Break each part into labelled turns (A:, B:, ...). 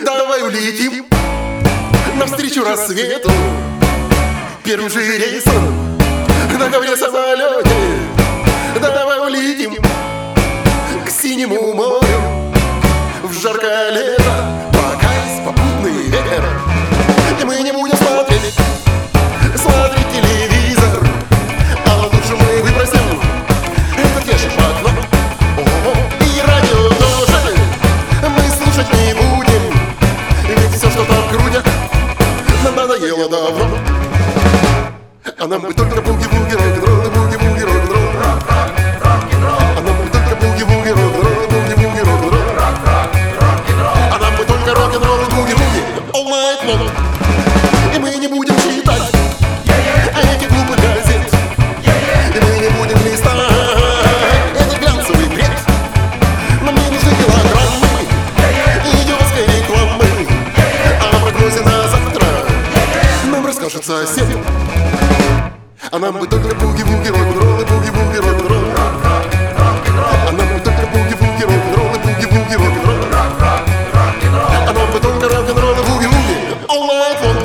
A: Давай улетим навстречу рассвету первым же рейсом на ковре самолете. Давай улетим к синему морю в жаркое лето, пока есть попутный ветер. И мы не будем смотреть телевизор, а лучше мы выбросим этот ящик в окно. И радио тоже мы слушать не будем, ведь все, что там крутят, нам надоело давно. А нам бы только буги-буги, рок-н-ролл, буги-буги, рок-н-ролл. А нам бы только буги-буги, рок-н-ролл, буги-буги, рок-н-ролл. А нам бы только рок-н-ролл, буги-буги, all night long. И мы не будем читать этих глупых газет, и мы не будем листать этот глянцевый бред. Нам не нужны килограммы идиотской рекламы, а о прогнозе на завтра нам расскажет сосед. А нам бы только буги-буги, рок-н-ролл, буги-буги, рок-н-ролл. А нам бы только буги-буги, рок-н-ролл, буги-буги, рок-н-ролл. А нам бы только рок-н-ролл, буги-буги, all night long.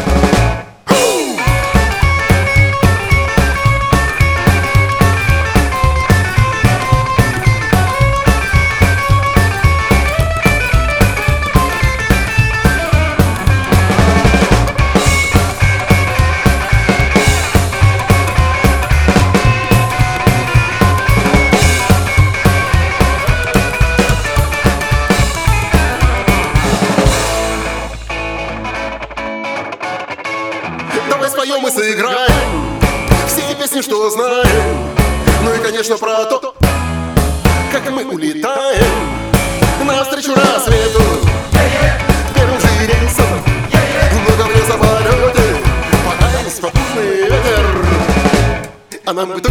A: Давай споем и сыграем все песни, что знаем. Ну и, конечно, про то, как мы улетаем навстречу рассвету первым же рейсом на ковре самолете, пока есть попутный ветер. А нам бы